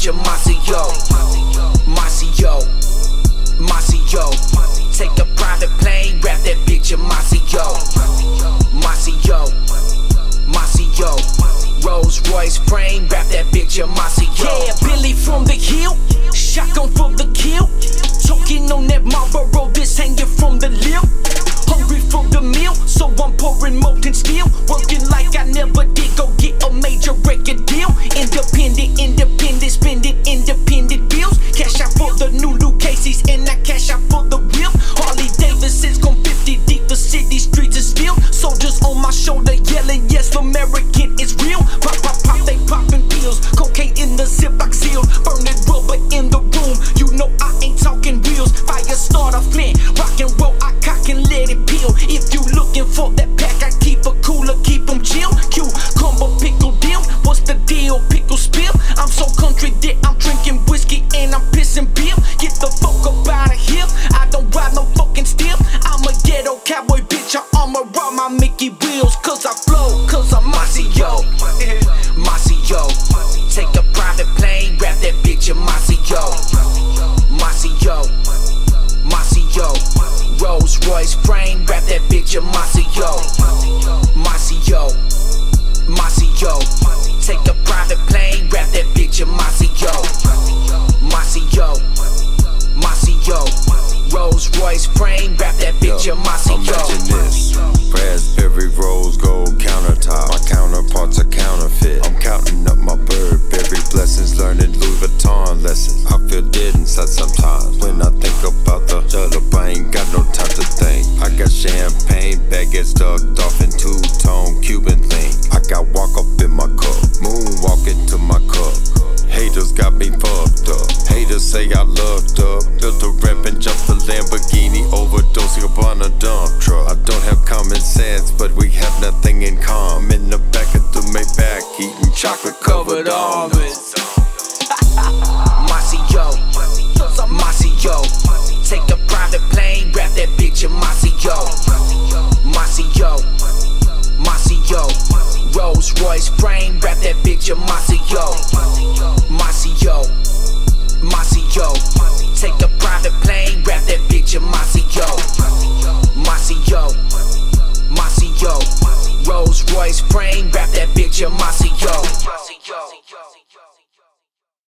bitch a Maceo. Maceo, Maceo. Take a private plane, wrap that bitch a Maceo. Maceo, Maceo. Rolls Royce frame, wrap that bitch a Maceo. Yeah, Billy from the hill, shotgun for the kill. Talking on that Marlboro, this hanging from the lip. Hungry for the meal, so I'm pouring molten steel. Working like I never did, go get a major record deal. Independent, independent, spending independent bills. Cash out for the new Luke Casey's and I cash out for the whip. Harley Davidson's gone 50 deep, the city streets is still. Soldiers on my shoulder yelling, yes, American is real. Pop, pop, pop, they popping pills. Cocaine in the Ziploc seal. Burning rubber in the room, you know I ain't talking wheels. Fire starter flint, rock and roll, I cock and let it peel. If you looking for that pack, I keep a cooler, keep them chill. Cucumber, pickle deal, what's the deal? Pickle spill. I'm so country that I'm drinking whiskey and I'm pissing beer. Get the fuck up out of here, I don't ride no fucking steel. I'm a ghetto cowboy bitch, I'ma rob my Mickey wheels. Cause I flow, cause I'm Maceo. Maceo. Take a private plane, wrap that bitch a Maceo. Maceo, Maceo. Rolls Royce frame, wrap that bitch a Maceo. Maceo, Maceo. Take a private plane, wrap that bitch a Maceo. Maceo, Maceo. Rolls Royce frame, wrap that bitch a Maceo. Imagine this, raspberry rose gold countertop. My counterparts are counterfeit. I'm counting up my Burberry blessings, learning Louis Vuitton lessons. I feel dead inside sometimes when I think about the setup. I ain't got no time to think. I got champagne baguettes tucked off in two-tone Cuban thing. I got walk up in my cup, moonwalk into my cup. Haters got me fucked up. Haters say I loved up. Built a rep and jumped the Lamborghini, overdosing upon a dump truck. I don't have common sense, but we have nothing in common. In the back of the Maybach, eating chocolate covered almonds. Maceo, Maceo. Take a private plane, wrap that bitch a Maceo. Maceo, Maceo. Rolls Royce frame, wrap that bitch a Maceo. Maceo, Maceo. Take a private plane, wrap that bitch a Maceo. Maceo, Maceo. Rolls Royce frame, wrap that bitch a Maceo.